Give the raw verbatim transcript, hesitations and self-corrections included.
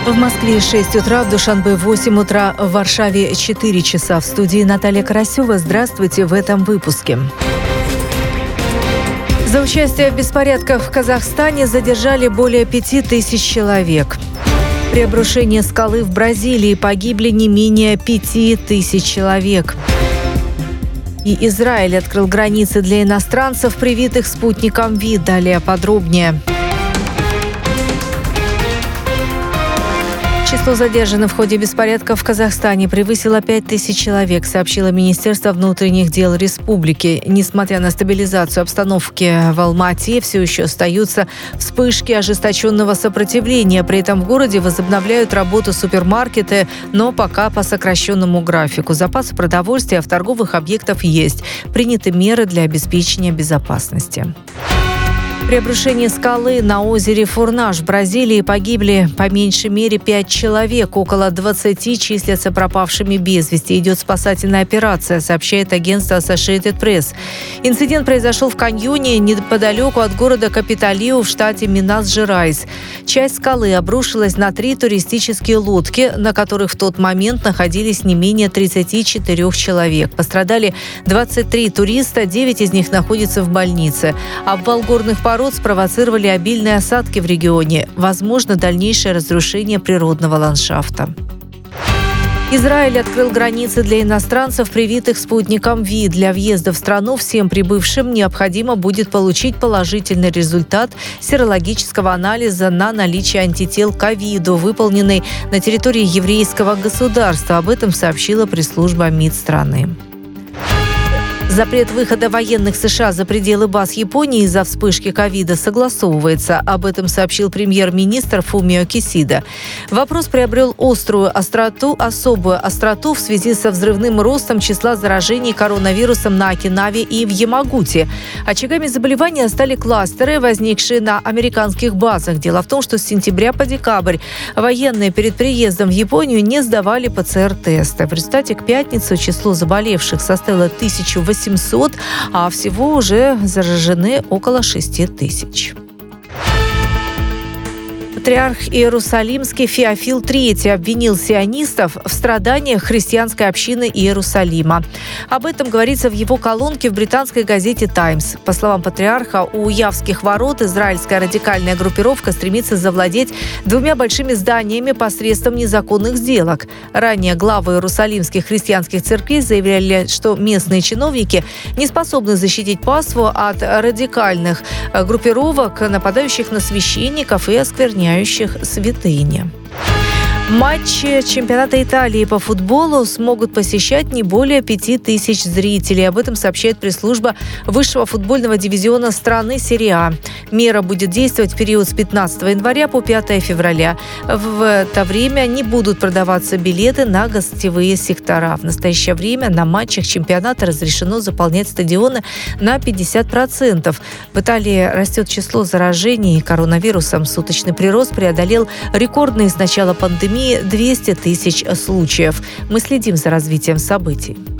В Москве шесть утра, в Душанбе восемь утра, в Варшаве четыре часа. В студии Наталья Карасева. Здравствуйте в этом выпуске. За участие в беспорядках в Казахстане задержали более пяти тысяч человек. При обрушении скалы в Бразилии погибли не менее пяти тысяч человек. И Израиль открыл границы для иностранцев, привитых спутником Ви. Далее подробнее. Число задержанных в ходе беспорядков в Казахстане превысило пять тысяч человек, сообщило Министерство внутренних дел республики. Несмотря на стабилизацию обстановки в Алмате, все еще остаются вспышки ожесточенного сопротивления. При этом в городе возобновляют работу супермаркеты, но пока по сокращенному графику. Запасы продовольствия в торговых объектах есть. Приняты меры для обеспечения безопасности. При обрушении скалы на озере Фурнаш в Бразилии погибли по меньшей мере пять человек. Около двадцати числятся пропавшими без вести. Идет спасательная операция, сообщает агентство Associated Press. Инцидент произошел в каньоне неподалеку от города Капитолиу в штате Минас-Жерайс. Часть скалы обрушилась на три туристические лодки, на которых в тот момент находились не менее тридцати четырёх человек. Пострадали двадцать три туриста, девять из них находятся в больнице. Обвал горных пород спровоцировали обильные осадки в регионе. Возможно дальнейшее разрушение природного ландшафта. Израиль открыл границы для иностранцев, привитых спутником Ви. Для въезда в страну всем прибывшим необходимо будет получить положительный результат серологического анализа на наличие антител к ковиду, выполненный на территории еврейского государства. Об этом сообщила пресс-служба МИД страны. Запрет выхода военных США за пределы баз Японии из-за вспышки ковида согласовывается. Об этом сообщил премьер-министр Фумио Кисида. Вопрос приобрел острую остроту, особую остроту в связи со взрывным ростом числа заражений коронавирусом на Окинаве и в Ямагуте. Очагами заболевания стали кластеры, возникшие на американских базах. Дело в том, что с сентября по декабрь военные перед приездом в Японию не сдавали ПЦР-тесты. В результате к пятнице число заболевших составило тысячу восемьсот, а всего уже заражены около шести тысяч. Патриарх Иерусалимский Феофил третий обвинил сионистов в страданиях христианской общины Иерусалима. Об этом говорится в его колонке в британской газете «Таймс». По словам патриарха, у Явских ворот израильская радикальная группировка стремится завладеть двумя большими зданиями посредством незаконных сделок. Ранее главы иерусалимских христианских церквей заявляли, что местные чиновники не способны защитить паству от радикальных группировок, нападающих на священников и оскверняющих святыни. Матчи чемпионата Италии по футболу смогут посещать не более пяти тысяч зрителей. Об этом сообщает пресс-служба высшего футбольного дивизиона страны Серия А. Мера будет действовать в период с пятнадцатого января по пятое февраля. В это время не будут продаваться билеты на гостевые сектора. В настоящее время на матчах чемпионата разрешено заполнять стадионы на пятьдесят процентов. В Италии растет число заражений коронавирусом. Суточный прирост преодолел рекордные с начала пандемии двести тысяч случаев. Мы следим за развитием событий.